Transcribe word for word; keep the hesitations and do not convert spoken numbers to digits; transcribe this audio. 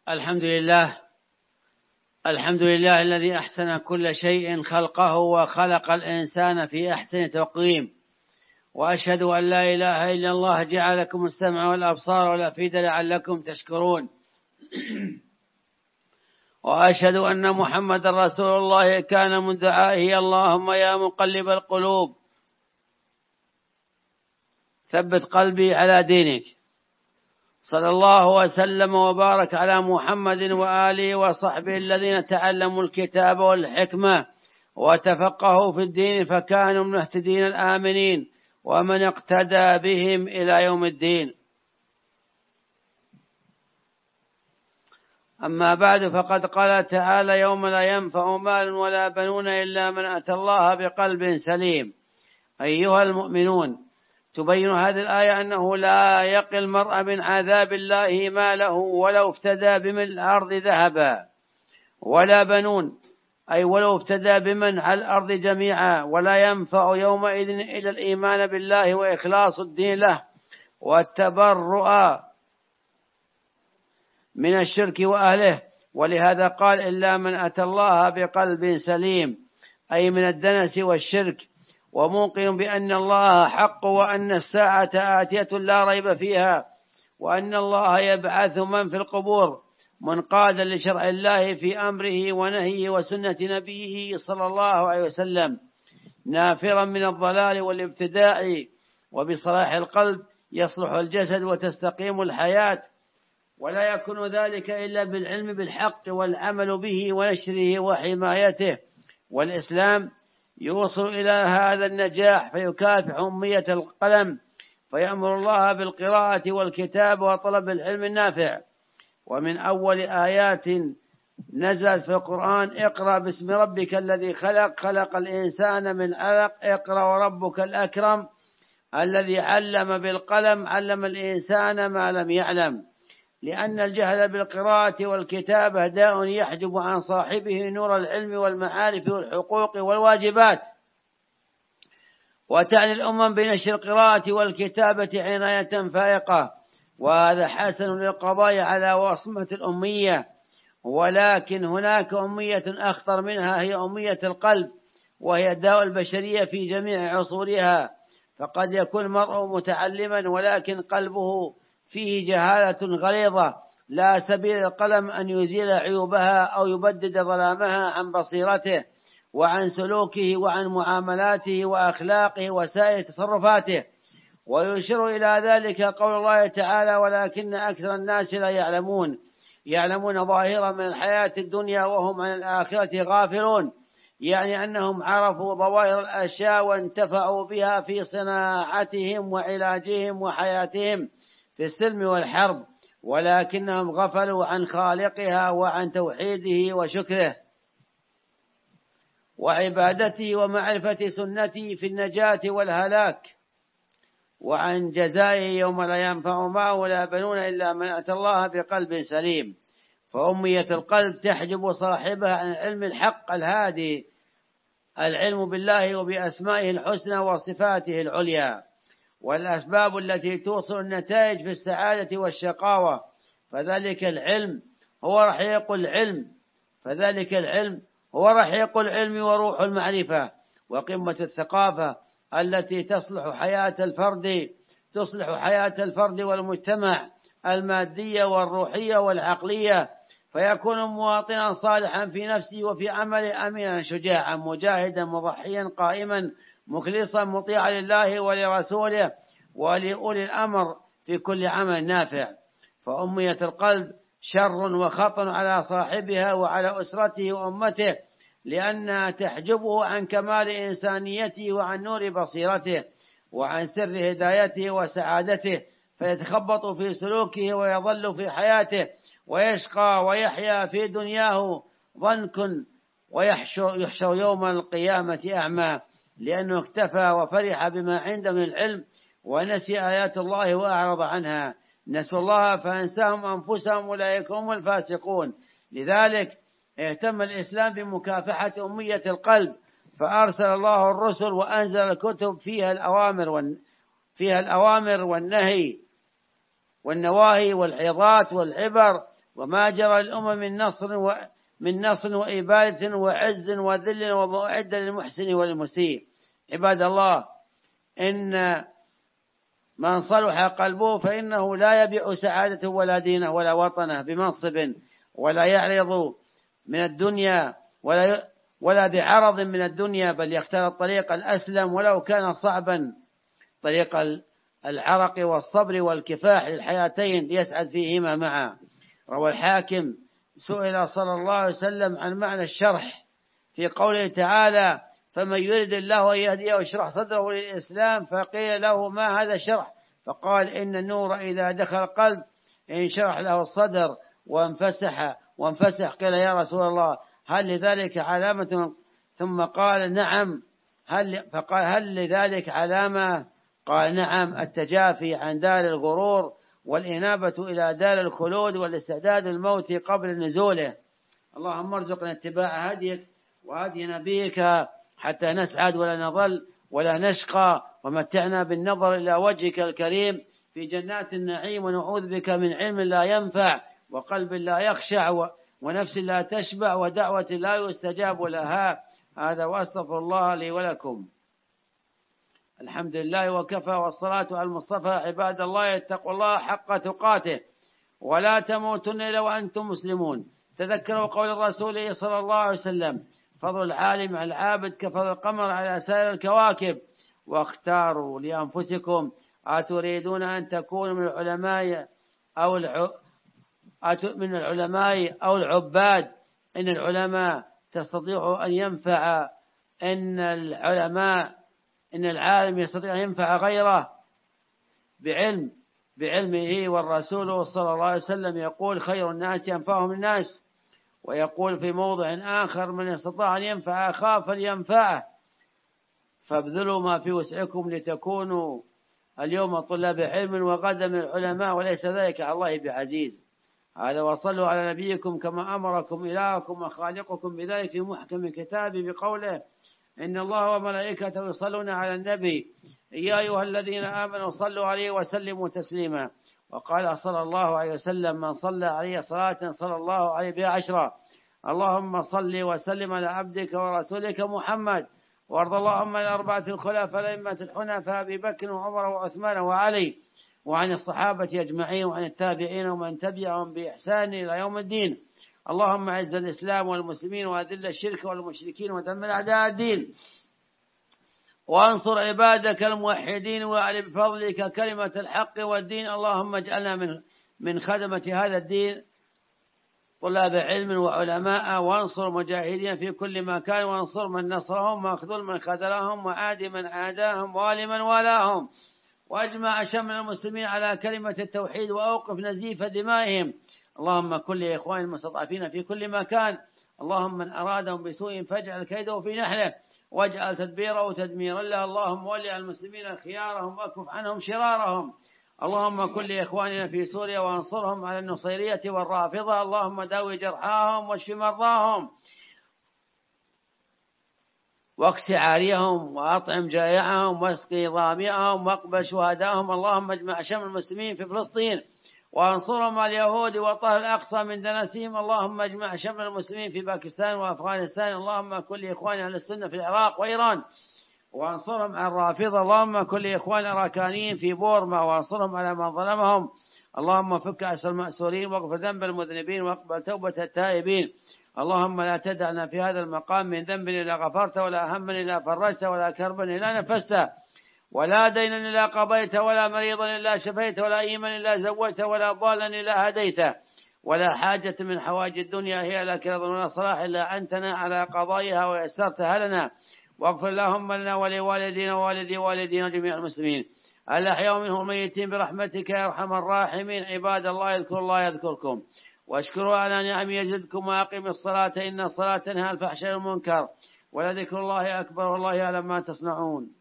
الحمد لله الحمد لله الذي أحسن كل شيء خلقه وخلق الإنسان في أحسن تقويم، وأشهد أن لا إله إلا الله جعلكم السمع والأبصار والأفئدة لعلكم تشكرون. وأشهد أن محمد رسول الله كان من دعائه اللهم يا مقلب القلوب ثبت قلبي على دينك. صلى الله وسلم وبارك على محمد وآله وصحبه الذين تعلموا الكتاب والحكمة وتفقهوا في الدين فكانوا من المهتدين الآمنين ومن اقتدى بهم إلى يوم الدين. أما بعد، فقد قال تعالى: يوم لا ينفع مال ولا بنون إلا من أتى الله بقلب سليم. أيها المؤمنون، تبين هذه الآية أنه لا يقي المرء من عذاب الله ماله ولو افتدى بمن الأرض ذهبا، ولا بنون أي ولو افتدى بمن على الأرض جميعا، ولا ينفع يومئذ إلا الإيمان بالله وإخلاص الدين له والتبرؤ من الشرك وأهله. ولهذا قال: إلا من أتى الله بقلب سليم، أي من الدنس والشرك، وموقن بأن الله حق وأن الساعة آتية لا ريب فيها، وأن الله يبعث من في القبور منقادا لشرع الله في أمره ونهيه وسنة نبيه صلى الله عليه وسلم، نافرا من الضلال والابتداع. وبصلاح القلب يصلح الجسد وتستقيم الحياة، ولا يكون ذلك إلا بالعلم بالحق والعمل به ونشره وحمايته. والإسلام يوصل إلى هذا النجاح فيكافح أمية القلم، فيأمر الله بالقراءة والكتاب وطلب العلم النافع. ومن أول آيات نزلت في القرآن: اقرأ باسم ربك الذي خلق خلق الإنسان من علق اقرأ وربك الأكرم الذي علم بالقلم علم الإنسان ما لم يعلم. لأن الجهل بالقراءة والكتابة داء يحجب عن صاحبه نور العلم والمعارف والحقوق والواجبات. وتعني الأمم بنشر القراءة والكتابة عناية فائقة، وهذا حسن للقضاء على وصمة الأمية. ولكن هناك أمية أخطر منها، هي أمية القلب، وهي داء البشرية في جميع عصورها. فقد يكون المرء متعلما ولكن قلبه فيه جهالة غليظة، لا سبيل القلم أن يزيل عيوبها أو يبدد ظلامها عن بصيرته وعن سلوكه وعن معاملاته وأخلاقه وسائر تصرفاته. ويشير إلى ذلك قول الله تعالى: ولكن أكثر الناس لا يعلمون يعلمون ظاهرا من الحياة الدنيا وهم عن الآخرة غافلون. يعني أنهم عرفوا ظواهر الأشياء وانتفعوا بها في صناعتهم وعلاجهم وحياتهم في السلم والحرب، ولكنهم غفلوا عن خالقها وعن توحيده وشكره وعبادته ومعرفة سنته في النجاة والهلاك، وعن جزائه يوم لا ينفع مال ولا بنون إلا من أتى الله بقلب سليم. فأمية القلب تحجب صاحبها عن علم الحق الهادي، العلم بالله وبأسمائه الحسنى وصفاته العليا، والأسباب التي توصل النتائج في السعادة والشقاوة. فذلك العلم هو رحيق العلم فذلك العلم هو رحيق العلم وروح المعرفة وقمة الثقافة التي تصلح حياة الفرد تصلح حياة الفرد والمجتمع المادية والروحية والعقلية، فيكون مواطنا صالحا في نفسه وفي عمله، أمينا شجاعا مجاهدا مضحيا قائما مخلصا مطيعا لله ولرسوله ولأولي الأمر في كل عمل نافع. فأمية القلب شر وخطر على صاحبها وعلى أسرته وأمته، لأنها تحجبه عن كمال إنسانيته وعن نور بصيرته وعن سر هدايته وسعادته، فيتخبط في سلوكه ويظل في حياته ويشقى ويحيا في دنياه ضنك ويحشر يوم القيامة أعمى، لأنه اكتفى وفرح بما عنده من العلم ونسي آيات الله وأعرض عنها. نسوا الله فأنساهم أنفسهم أولئك هم الفاسقون. لذلك اهتم الإسلام بمكافحة أمية القلب، فأرسل الله الرسل وأنزل الكتب فيها الأوامر فيها الأوامر والنهي والنواهي والعظات والعبر وما جرى الأمم من نصر و من نصر وإبادة وعز وذل ومؤعد للمحسن والمسيء. عباد الله، إن من صلح قلبه فإنه لا يبيع سعادته ولا دينه ولا وطنه بمنصب، ولا يعرض من الدنيا ولا ولا بعرض من الدنيا، بل يختار الطريق الأسلم ولو كان صعبا، طريق العرق والصبر والكفاح للحياتين ليسعد فيهما معا. روى الحاكم سئل صلى الله عليه وسلم عن معنى الشرح في قوله تعالى: فمن يرد الله أن يهديه ويشرح صدره للإسلام، فقيل له: ما هذا الشرح؟ فقال: إن النور إذا دخل القلب انشرح له الصدر وانفسح وانفسح. قيل: يا رسول الله، هل لذلك علامة؟ ثم قال: نعم. هل فقال: هل لذلك علامة؟ قال: نعم، التجافي عن دار الغرور والإنابة إلى دار الخلود والاستعداد الموت قبل نزوله. اللهم ارزقنا اتباع هديك وهدي نبيك حتى نسعد ولا نضل ولا نشقى، ومتعنا بالنظر إلى وجهك الكريم في جنات النعيم، ونعوذ بك من علم لا ينفع وقلب لا يخشع ونفس لا تشبع ودعوة لا يستجاب لها. هذا وأستغفر الله لي ولكم. الحمد لله وكفى، والصلاة على المصطفى. عباد الله، اتقوا الله حق تقاته ولا تموتن إلا وأنتم مسلمون. تذكروا قول الرسول صلى الله عليه وسلم: فضل العالم على العابد كفضل القمر على سائر الكواكب. واختاروا لأنفسكم: أتريدون أن تكونوا من العلماء أو الع... من العلماء أو العباد؟ إن العلماء تستطيع أن ينفع إن العلماء إن العالم يستطيع أن ينفع غيره بعلم بعلمه. والرسول صلى الله عليه وسلم يقول: خير الناس أنفعهم الناس. ويقول في موضع آخر: من استطاع أن ينفع أخاه فلينفعه. فابذلوا ما في وسعكم لتكونوا اليوم طلاب علم وغدا من العلماء، وليس ذلك على الله بعزيز. هذا وصلوا على نبيكم كما أمركم إلهكم وخالقكم بذلك في محكم كتابه بقوله: إن الله وملائكته يصلون على النبي يا أيها الذين آمنوا صلوا عليه وسلموا تسليما. وقال صلى الله عليه وسلم: من صلى عليه صلاة صلى الله عليه بها عشرا. اللهم صل وسلم على عبدك ورسولك محمد، وارض اللهم عن الأربعة الخلفاء الأئمة الحنفاء أبي بكر وعمر وعثمان وعلي، وعن الصحابة أجمعين، وعن التابعين ومن تبعهم بإحسان إلى يوم الدين. اللهم أعز الإسلام والمسلمين وأذل الشرك والمشركين ودمر أعداء الدين، وانصر عبادك الموحدين، واعل بفضلك كلمة الحق والدين. اللهم اجعلنا من من خدمة هذا الدين طلاب علم وعلماء، وانصر مجاهدين في كل مكان، وانصر من نصرهم واخذل من خذلهم وعاد من عاداهم والي من والاهم، واجمع شمل المسلمين على كلمة التوحيد، وأوقف نزيف دمائهم. اللهم كل إخوان المستضعفين في كل مكان، اللهم من أرادهم بسوء فاجعل كيده في نحله، واجعل تدبيره تدميرا له. اللهم ولي المسلمين خيارهم واكف عنهم شرارهم. اللهم كل إخواننا في سوريا وانصرهم على النصيرية والرافضة. اللهم داوي جرحاهم واشف مرضاهم واكس عاريهم وأطعم جائعهم واسقي ظامئهم واقبل شهداءهم. اللهم اجمع شمل المسلمين في فلسطين وانصرهم على اليهود وطهر الأقصى من دنسهم. اللهم اجمع شمل المسلمين في باكستان وأفغانستان. اللهم كل إخوان أهل السنة في العراق وإيران وانصرهم على الرافضة. اللهم كل إخوان أراكانيين في بورما وانصرهم على من ظلمهم. اللهم فك أسر المأسورين واغفر ذنب المذنبين واقبل توبة التائبين. اللهم لا تدعنا في هذا المقام من ذنب إلا غفرت، ولا هم إلا فرجت، ولا كرب إلا نفست، ولا دينا إلا قضيت، ولا مريضا إلا شفيت، ولا إيما إلا زوجت، ولا ضالا إلا هديت، ولا حاجة من حوائج الدنيا هي لك رضا ولا صلاح إلا أنتنا على قضائها ويسرتها لنا. واغفر اللهم لنا ولوالدينا ووالدي والدينا جميع المسلمين الأحياء منهم الميتين برحمتك يا أرحم الراحمين. عباد الله، اذكروا الله يذكركم، واشكروا على نعم يزدكم، وأقيموا الصلاة إن الصلاة تنهى عن الفحشاء والمنكر، ولذكر الله أكبر والله يعلم ما تصنعون.